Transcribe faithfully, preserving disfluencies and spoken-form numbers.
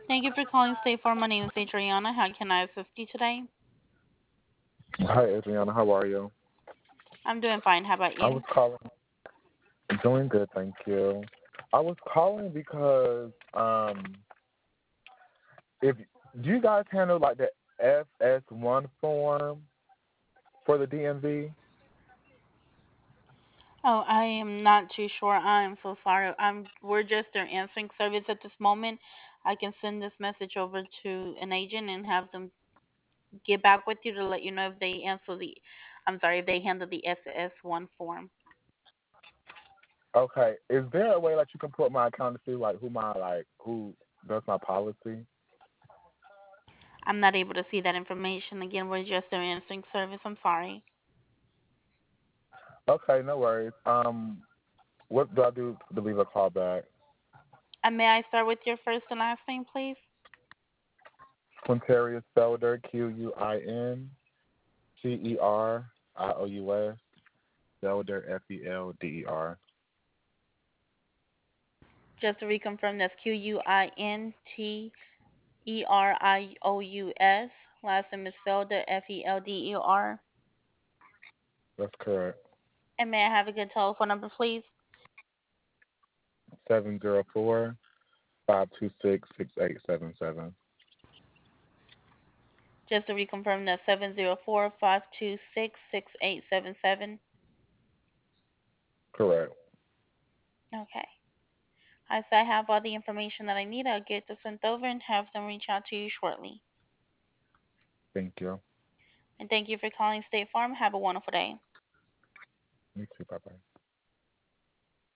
Thank you for calling State Farm. My name is Adriana. How can I assist you today? Hi, Adriana. How are you? I'm doing fine. How about I you? was calling. Doing good, thank you. I was calling because um, if do you guys handle like the F S one form for the D M V? Oh, I am not too sure. I am so sorry. I'm we're just their answering service at this moment. I can send this message over to an agent and have them get back with you to let you know if they answer the I'm sorry, if they handle the S S one form. Okay. Is there a way that you can put my account to see like who my like who does my policy? I'm not able to see that information. Again, we're just their answering service. I'm sorry. Okay, no worries. Um, what do I do to leave a call back? And may I start with your first and last name, please? Quintarius Felder, Q U I N T E R I O U S, Felder, F E L D E R. Just to reconfirm, that's Q U I N T E R I O U S. Last name is Felder, F E L D E R. That's correct. And may I have a good telephone number, please? Seven zero four five two six six eight seven seven. Just to reconfirm, that's seven zero four, five two six, six eight seven seven. Correct. Okay. As I have all the information that I need, I'll get this sent over and have them reach out to you shortly. Thank you. And thank you for calling State Farm. Have a wonderful day. You too. Bye bye.